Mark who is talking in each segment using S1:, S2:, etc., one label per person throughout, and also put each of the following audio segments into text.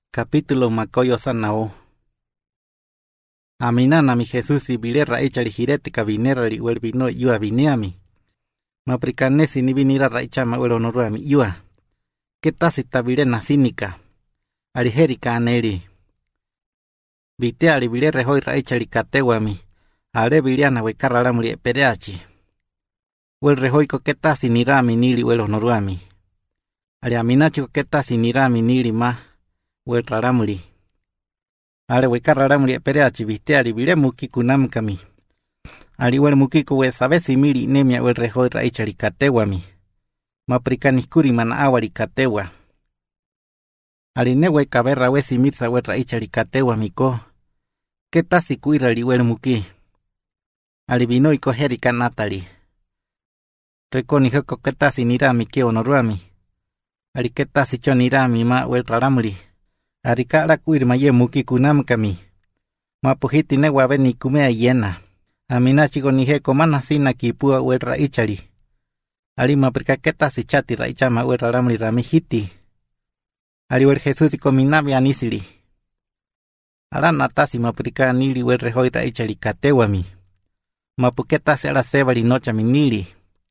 S1: Capítulo macoyo sanao. Aminana mi Jesús y bilera echa ligirete cabinera li vino yua vineami. Mapricanesi ni vinira raicha ma uelo noruami yua. ¿Qué tasita vilena cínica? Aligerica aneri. Vite ali bilere hoi raicha li catewami. Ale viliana we carralamuri pereachi. Wel rehoiko que tasi nirami nili uelo noruami. Ali aminacho que tasi nirami nili ma. Wel raramuri. Ale we carraramuri pereachi viste ali bile muki kunam kami. Ali wel muki we sabesi miri nemia wel rehoi raicha li catewami. Mapricani kuri man awari catewa. Ali newe caberra we simirsa wel raicha li catewami ko. ¿Qué tasi cuira li wel muki? Ali vino y coherica natali. Reconi hoko que tasi nirami ke onoruami. Ali que tasi cho nirami ma wel raramuri. Arikara kuir maye muki kunam kami. Mapuhiti ne wabeni kumea yena. Aminachi gonihe komana sina kipua wel raichari. Ali maprikaketa si chati raichama wel raramuri ramihiti. Ali wel Jesús kominabi anisili. Ala natasi maprika nili wel rehoi raichari katewami. Mapuketa se ala sebali nocha minili.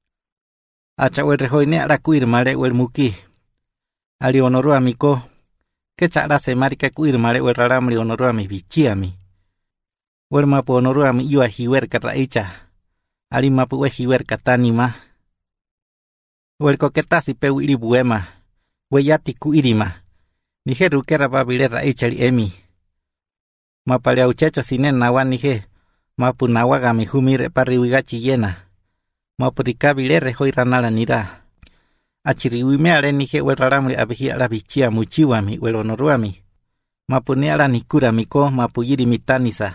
S1: Acha wel rehoi ne ala kuir mare wel muki. Ali onoruami ko. Que chara se marica kuir mare wel raramri onoruami bichiami. Wel mapu onoruami yua hiwerka raicha. Ali mapu we hiwerka tanima. Wel koketasi pe wili buema. We yati kuirima. Niheru kera babile raicha li emi. Mapale auchecho sinen nawa nije. Mapu nawagami humire pariwigachi yena. Mapu rikabile rehoi ranala nira. Achiriwime ale nije wel raramri abihi ala bichia muchiwami wel onoruami. Mapune ala nikura miko mapu yiri mitanisa.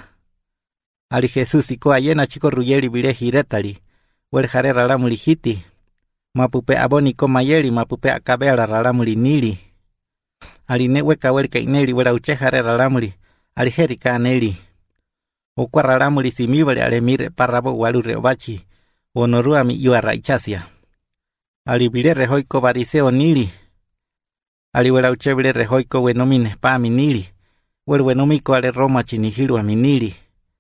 S1: Ali Jesús iko ayena chiko ruyeli bile hiretali. Wel jare raramuri hiti. Mapupe aboniko mayeli mapupe akabe ala raramuri nili. Ali newe kawel kaineli wel auche jare raramuri. Ali herika aneli. Okwa raramuri simibali ale mire parrabo walu reobachi. Onoruami yua raichasia. Ali bile rehoiko bariseo nili. Ali wela uchebile rehoiko wenomine pa minili. Wel wenomiko ale Roma chinihiru aminili.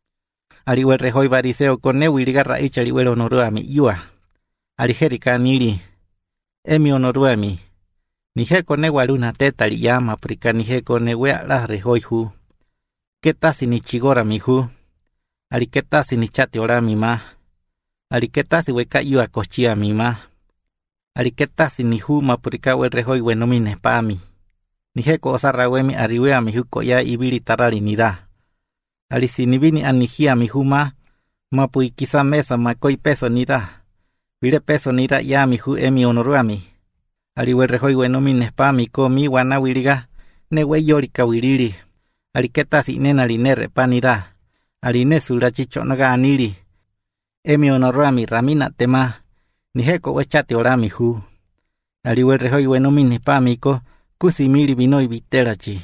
S1: Ali wel rehoi bariseo kone wiliga raicha ali wel onoruami yua. Ali herika nili. Emi onoruami. Nije kone waluna teta li yama prika nije kone wea la rehoi hu. Ketasi ni chigora mi hu. Ali ketasi ni chati orami ma. Ali ketasi weka yua kochia mi ma. Aliketasi ni hu mapurika wel rehoi wenomine pami. Niheko osarrawemi ariwea mi huko ya ibili tarali nira. Alisinibini anihia mi huma. Mapui kisa mesa makoi peso nira. Vile peso nira ya mi hu emi onoruami. Aliwel rehoi wenomine pami ko mi wana wiliga. Newe yorika wilili. Aliketasi nena linere panira. Aline surachicho naga anili. Emi onoruami ramina tema. Niheko wechati orami hu. Aliwel rehoi wenomine pamiko. Kusimiri binoi biterachi.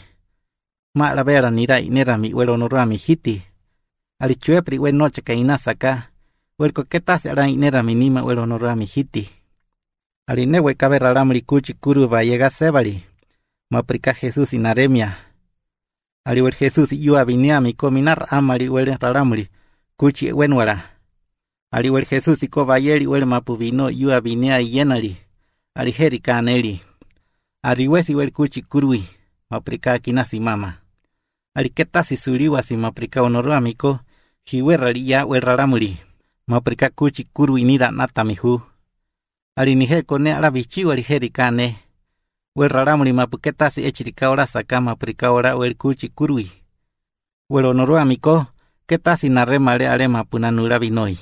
S1: Ma la vera nira inerami wel onorami hiti. Alichuepri we noche kainasaka. Wel koketasi ala inerami nima wel onorami hiti. Alinewe kabera ramri kuchi kuru va llega sebali. Maprika Jesús inaremia. Aliwel Jesús yua vineami kominar amari wel raramri. Kuchi wenwara. Aliwel Jesús iko bayeli wel mapu vino yua vinea yenali. Aliherika aneli. Ariwesi wel kuchi kurui. Maprika kinasi mama. Aliketasi suriwa si maprika onoruamiko. Hiwerali ya wel raramuri. Maprika kuchi kurui nira natamihu. Alinihe kone ala bichiwa aliherika ne. Wel raramuri mapuketasi echirika ora saka maprika ora wel kuchi kurui. Wel onoruamiko. Ketasi naremale ale mapunanura binoi.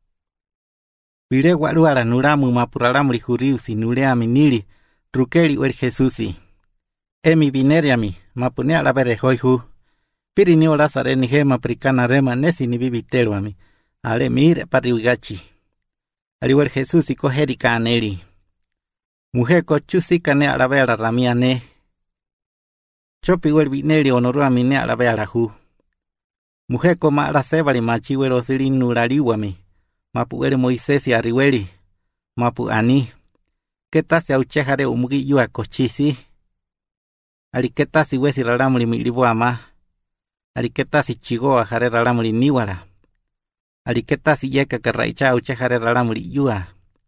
S1: Vile waluara nuramu mapuraramuri huriu si nureami nili. Rukeli wel Jesusi. Emi bineriami, mapune ala bere hoihu. Pirini ola sare nije maprikana rema nesi ni bibiteruami. Ale mire pariugachi. Ali wel Jesusi ko herika aneli. Mujeko chusika ne ala bera ramia ne. Chopi wel bineri onoruami ne ala bera hu. Mujeko ma ala sebali machi wel osili nurariwami. Mapu wel Moisesi ariweli. Mapu ani. ¿Qué tase auchejare umugi yua cochisi? Aliketasi wesi raramuli milibu ama. Aliketasi chigoa jare raramuli niwara. Aliketasi yeka que raicha uche jare raramuli yua.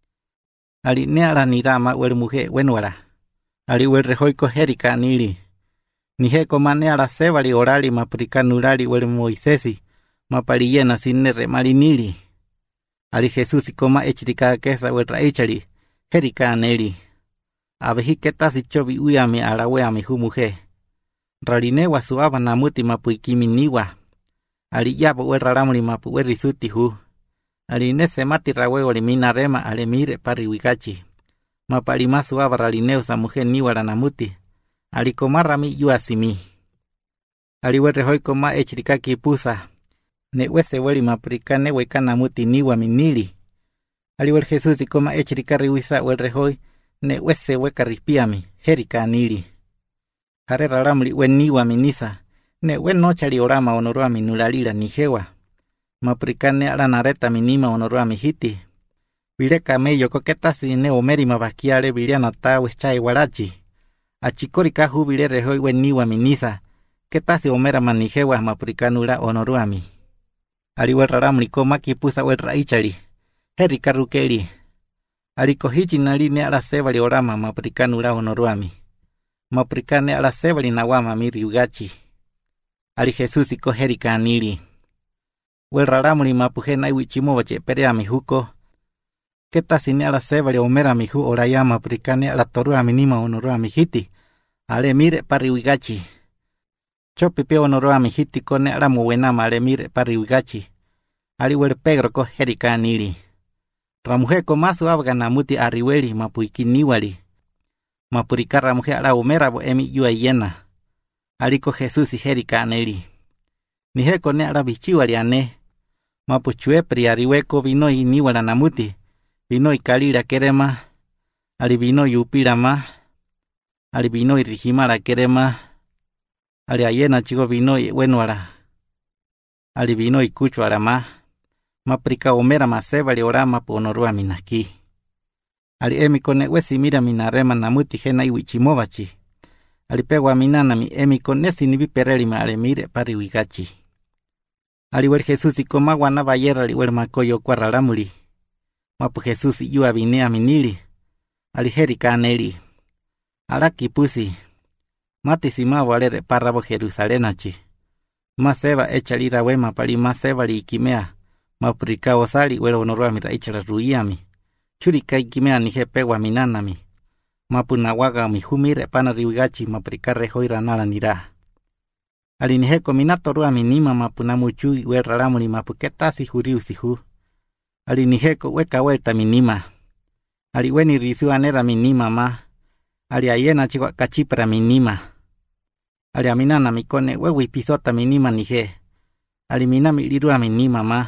S1: Ali neara nirama wel mujer wenuara. Ali wel rejoico jerika nili. Nijeko maneara sebali orali mapurika nurali wel Moisesi. Mapariyena sinne remali nili. Ali Jesús coma echirika kesa wel raichali. Jerika neli. Abeji ketasi chobi uyami araweami hu mujer. Ralinewa suaba namuti mapuikimi niwa. Ali yabo wel raramuli mapu wel risuti hu. Aline se mati raweo limina rema alemire pari wikachi. Mapalima suaba ralineo sa mujer niwara namuti. Alikomarami yuasimi. Aliwe rehoi koma echirikaki pusa. Ne wese weli maprikane weka namuti niwa minili. Aliwe Jesús koma echirikari wisa wel rehoi. Ne wese weka ripiami. Herika nili. Hare raramli we niwa minisa. Ne we nochali orama onoroa minulalila nijewa. Maprikane ala nareta minima onoroa mijiti. Vile camello coquetasi ne omeri mabakiale viliana ta wechai warachi. Achikori kaju vile rehoi we niwa minisa. Ketasi omera manijewa maprikanura onoruami. Aliwe raramli koma kipusa we raichali. Herika rukeli. Alikohichi naline ala sebali orama maprikanura onoruami. Maprikane ala sebali nawama miriugachi. Ali Jesús ko herika anili. Wel raramuli mapujena iwichimo bache pereami huko. Ketasi ne ala sebali omera mihu orayama prikane ala torua minima onorua mijiti. Ale mire pariwigachi. Chopipe onorua mijiti kone ala muwenama ale mire pariwigachi. Ali wel Pedro ko herika anili. Ramuje ko masu abgana muti arriweli mapuikiniwali. Mapurika ramuje ala omera bo emi yua yena. Ali ko Jesús y herika aneli. Nije kone ala bichiwali ane. Mapuchue priariweko vino y niwala namuti. Vino y kalira kerema. Ali vino y upirama. Ali vino y rijimara kerema. Ali ayena chigo vino y wenuara. Ali vino y kuchuarama. Maprika omera masebali orama ponorua minaki. Ali emi kone wesi mira minarema namuti jena iwichimobachi. Ali pewa minana mi emi kone sinibi pereli ma ale mire pari wigachi. Aliwer Jesús koma wana bayera aliwer makoyo kwa raramuli. Mapu Jesús yua binea minili. Aligeri kaneli. Alaki pusi. Mati sima walere parrabo Jerusalenachi. Maseba echalira wema pali maseba li ikimea. Mapurika osali wero onorua mira ichala ruiami. Churika ikimea nije pewa minanami. Mapu nawaga mi humire pana riwigachi mapurika rejoira nala nira. Alinijeko minatorua minima mapunamuchui we raramuli mapuketasi juriusihu. Alinijeko weka vuelta minima. Aliweni risu anera minima ma. Aliayena chiwa kachipra minima. Aliaminana mikone wewi pisota minima nije. Aliminami lirua minima ma.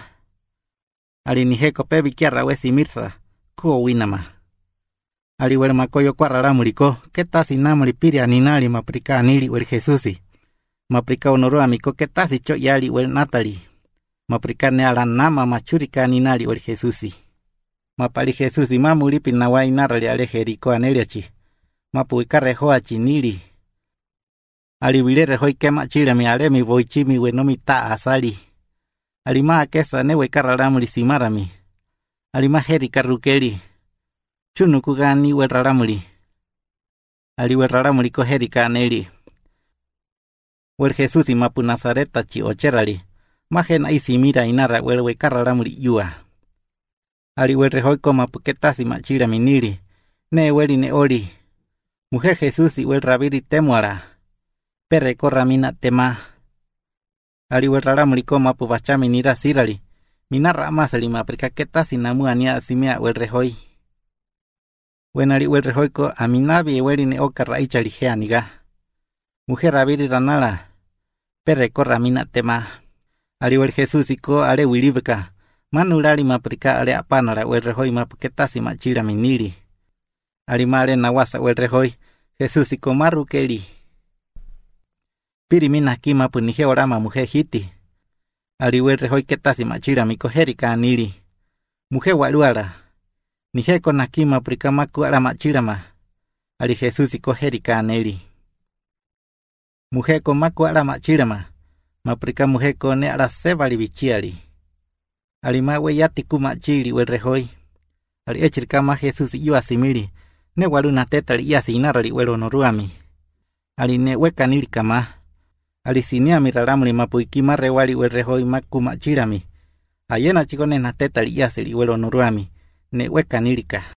S1: Alinijeko pebi kiara wesi mirsa. Kuo winama. Aliwele makoyo kwa raramuliko. Ketasi namuli piri aninali maprika anili wel Jesusi. Maprika onoroa miko ketasi cho yali wel Natali. Maprika ne ala nama machurika ninali wel Jesusi. Mapali Jesusi mamulipi na wainarali ale Jeriko aneliachi. Mapuika rejoa chinili. Aliwile rejoi kema chile mi ale mi boichimi wenomi ta asali. Alima akesa ne wekararamuli simarami. Alima Jerika rukeli. Chunukugani wel raramuli. Aliwe raramuli ko Jerika aneli. Wel Jesús y mapu Nazareta chi ocherali. Majen aisimira inara wel wekararamuli yua. Ali wel rejoiko mapu ketasi machira miniri. Ne weli ne ori. Mujer Jesús y wel rabiri temuara. Perre corramina tema. Ali wel raramuli ko mapu bachami nira sirali. Minara amasali maprika ketasi namuania asimea wel rejoi. Wenali wel rejoiko aminabi weli ne oka raichali jeaniga. Mujer rabiri ranala. Perre corramina tema. Aliwel Jesús ko ale wilibka. Manulali maprika ale apanara wel rejoi mapuketasi machira miniri. Alimare nawasa wel rejoi. Jesús ko marukeli. Pirimina ki mapunije orama mujer hiti. Aliwel rejoi ketasi machira miko Jerika anili. Mujer waluara. Nije ko naki maprika maku ala machira ma. Ali Jesús ko Jerika aneli. Mujeko makuara machirama. Maprika mujeko ne ara sebali bichiali. Ali mawe yatiku machili wel rehoi. Ali echirka ma Jesus iwa simili. Ne waluna tetali iya sinarali wel onoruami. Ali ne wekanili kama. Ali siniami raramli mapuiki marrewali wel rehoi maku machirami. Ayena chikone na tetali iya seli wel onoruami. Ne wekanilika.